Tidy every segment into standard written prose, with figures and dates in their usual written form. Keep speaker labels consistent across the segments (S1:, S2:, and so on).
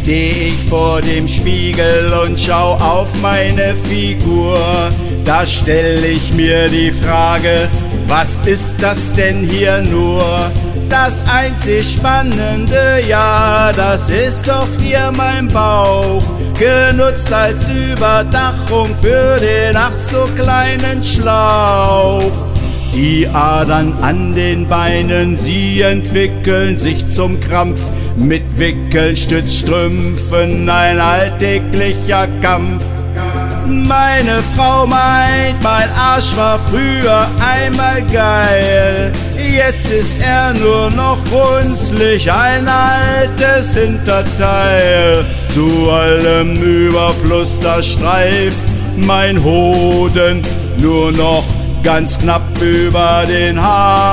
S1: steh ich vor dem Spiegel und schau auf meine Figur. Da stell ich mir die Frage, was ist das denn hier nur? Das einzig Spannende, ja, das ist doch hier mein Bauch, genutzt als Überdachung für den ach so kleinen Schlauch. Die Adern an den Beinen, sie entwickeln sich zum Krampf. Mit Wickeln, Stützstrümpfen, ein alltäglicher Kampf. Meine Frau meint, mein Arsch war früher einmal geil. Jetzt ist er nur noch runzlig, ein altes Hinterteil. Zu allem Überfluss, da streift mein Hoden nur noch ganz knapp über den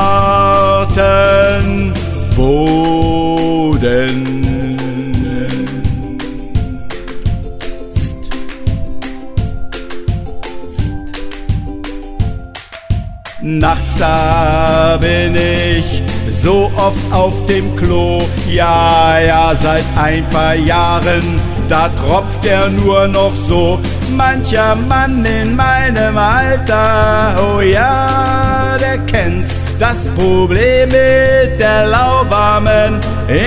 S1: harten Boden. Nachts da bin ich so oft auf dem Klo, ja, seit ein paar Jahren, da tropft er nur noch so. Mancher Mann in meinem Alter, oh ja, der kennt's, das Problem mit der lauwarmen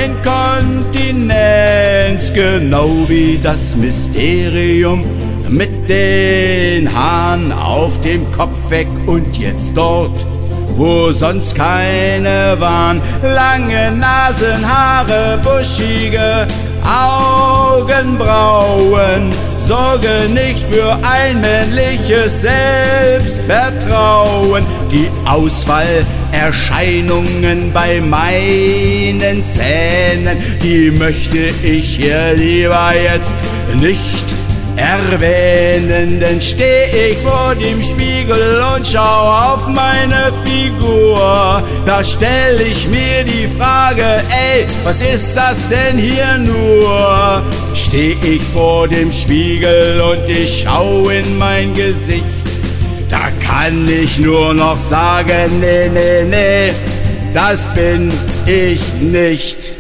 S1: Inkontinenz, genau wie das Mysterium mit den Haaren auf dem Kopf weg und jetzt dort, wo sonst keine waren. Lange Nasenhaare, buschige Augenbrauen sorgen nicht für ein männliches Selbstvertrauen. Die Ausfallerscheinungen bei meinen Zähnen, die möchte ich hier lieber jetzt nicht erwähnen, denn steh ich vor dem Spiegel und schau auf meine Figur. Da stell ich mir die Frage, ey, was ist das denn hier nur? Steh ich vor dem Spiegel und ich schau in mein Gesicht, da kann ich nur noch sagen, nee, das bin ich nicht.